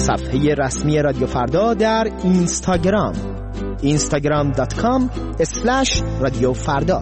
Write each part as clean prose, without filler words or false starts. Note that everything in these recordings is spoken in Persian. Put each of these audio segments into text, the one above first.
صفحه رسمی رادیو فردا در اینستاگرام instagram.com/رادیو فردا.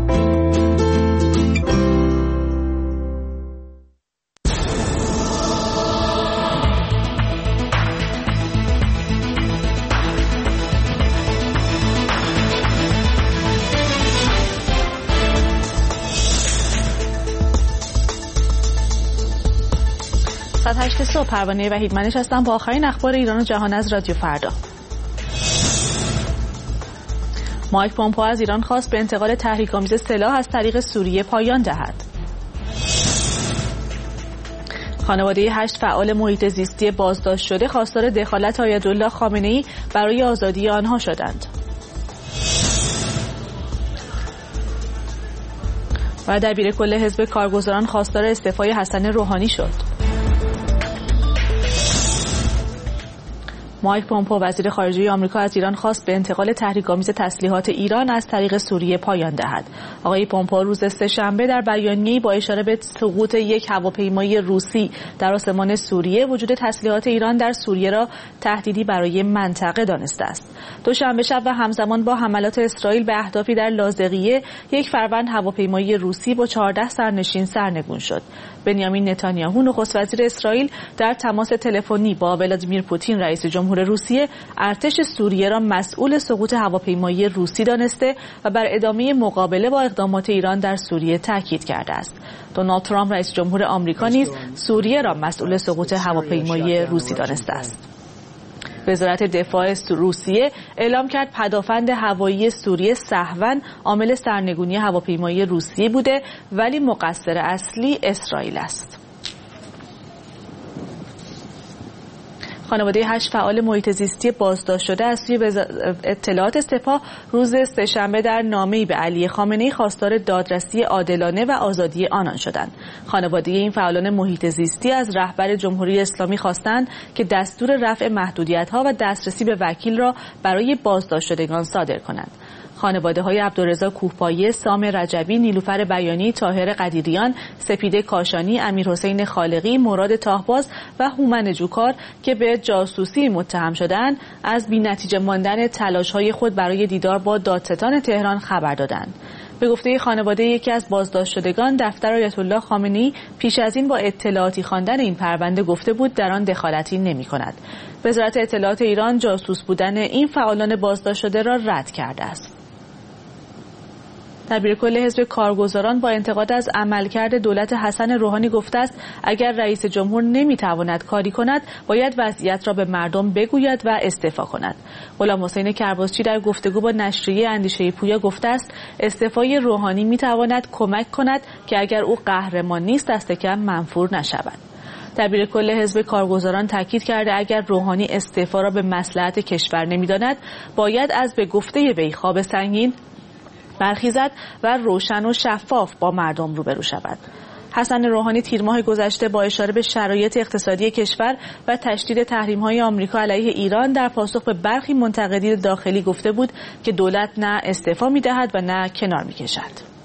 ساعت 8 صبح پروانه وحید منش هستم با آخرین اخبار ایران و جهان از رادیو فردا. مایک پومپئو از ایران خواست به انتقال تحریک‌آمیز سلاح از طریق سوریه پایان دهد. خانواده 8 فعال محیط زیستی بازداشت شده خواستار دخالت آیت‌الله خامنه‌ای برای آزادی آنها شدند. و دبیر کل حزب کارگزاران خواستار استعفای حسن روحانی شد. مایک پومپئو وزیر خارجه آمریکا از ایران خواست به انتقال تحریک‌آمیز تسلیحات ایران از طریق سوریه پایان دهد. آقای پومپئو روز سه‌شنبه در بیانیه‌ای با اشاره به سقوط یک هواپیمای روسی در آسمان سوریه وجود تسلیحات ایران در سوریه را تهدیدی برای منطقه دانسته است. دوشنبه شب و همزمان با حملات اسرائیل به اهدافی در لاذقیه، یک فروند هواپیمای روسی با 14 سرنشین سرنگون شد. بنیامین نتانیاهو نخست وزیر اسرائیل در تماس تلفنی با ولادیمیر پوتین رئیس جمهور روسیه ارتش سوریه را مسئول سقوط هواپیمای روسی دانسته و بر ادامه مقابله با اقدامات ایران در سوریه تاکید کرده است. دونالد ترامپ رئیس جمهور آمریکا نیز سوریه را مسئول سقوط هواپیمای روسی دانسته است. وزارت دفاع روسیه اعلام کرد پدافند هوایی سوریه سهواً عامل سرنگونی هواپیمای روسیه بوده، ولی مقصر اصلی اسرائیل است. خانواده 8 فعال محیط زیستی بازداشت شده از سوی اطلاعات سپاه روز سه‌شنبه در نامه‌ای به علی خامنه‌ای خواستار دادرسی عادلانه و آزادی آنان شدند. خانواده این فعالان محیط زیستی از رهبر جمهوری اسلامی خواستند که دستور رفع محدودیت‌ها و دسترسی به وکیل را برای بازداشت شدگان صادر کنند. خانواده‌های عبدالرضا کوهپایه، سام رجبی، نیلوفر بیانی، طاهر قدیریان، سپیده کاشانی، امیرحسین خالقی، مراد تاهباز و هومن جوکار که به جاسوسی متهم شدند، از بی‌نتیجه ماندن تلاش‌های خود برای دیدار با دادستان تهران خبر دادند. به گفته خانواده یکی از بازداشت شدگان، دفتر آیت‌الله خامنه‌ای پیش از این با اطلاعاتی خواندن این پرونده گفته بود در آن دخالتی نمی‌کند. وزارت اطلاعات ایران جاسوس بودن این فعالان بازداشت شده را رد کرده است. دبیر کل حزب کارگزاران با انتقاد از عملکرد دولت حسن روحانی گفته است اگر رئیس جمهور نمیتواند کاری کند باید وضعیت را به مردم بگوید و استعفا کند. غلام حسین کرباسچی در گفتگو با نشریه اندیشه پویا گفته است استعفای روحانی میتواند کمک کند که اگر او قهرمان نیست دست کم منفور نشود. دبیر کل حزب کارگزاران تاکید کرده اگر روحانی استعفا را به مصلحت کشور نمیداند باید از به گفته وی خواب سنگین برخیزد و روشن و شفاف با مردم روبرو شود. حسن روحانی تیر ماه گذشته با اشاره به شرایط اقتصادی کشور و تشدید تحریم‌های آمریکا علیه ایران در پاسخ به برخی منتقدین داخلی گفته بود که دولت نه استعفا می‌دهد و نه کنار می‌کشد.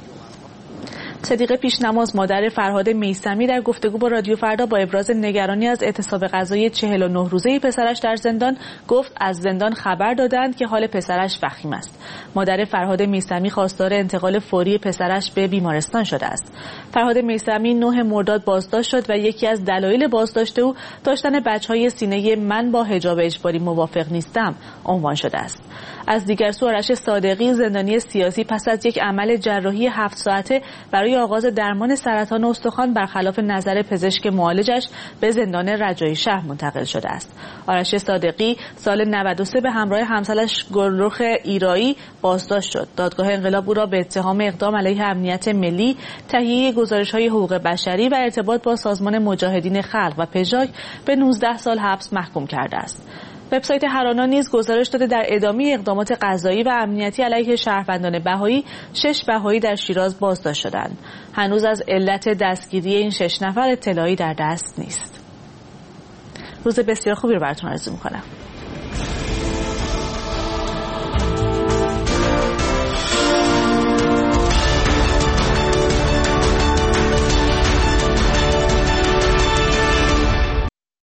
صدیقه پیشنماز مادر فرهاد میثمی در گفتگو با رادیو فردا با ابراز نگرانی از اعتصاب قضایی 49 روزه پسرش در زندان گفت از زندان خبر دادند که حال پسرش وخیم است. مادر فرهاد میثمی خواستار انتقال فوری پسرش به بیمارستان شده است. فرهاد میثمی 9 مرداد بازداشت شد و یکی از دلایل بازداشت او داشتن بچهای سینه من با حجاب اجباری موافق نیستم عنوان شده است. از دیگر سو آرش صادقی زندانی سیاسی پس از یک عمل جراحی 7 ساعته برای آغاز درمان سرطان استخوان برخلاف نظر پزشک معالجش به زندان رجایی شهر منتقل شده است. آرش صادقی سال 93 به همراه همسرش گلرخ ایرایی بازداشت شد. دادگاه انقلاب او را به اتهام اقدام علیه امنیت ملی، تهیه گزارش‌های حقوق بشری و ارتباط با سازمان مجاهدین خلق و پژاک به 19 سال حبس محکوم کرده است. وبسایت هرانا نیز گزارش داده در ادامه اقدامات قضایی و امنیتی علیه شهروندان بهایی 6 بهایی در شیراز بازداشت شدند. هنوز از علت دستگیری این 6 نفر اطلاعی در دست نیست. روز بسیار خوبی رو براتون آرزو می‌کنم.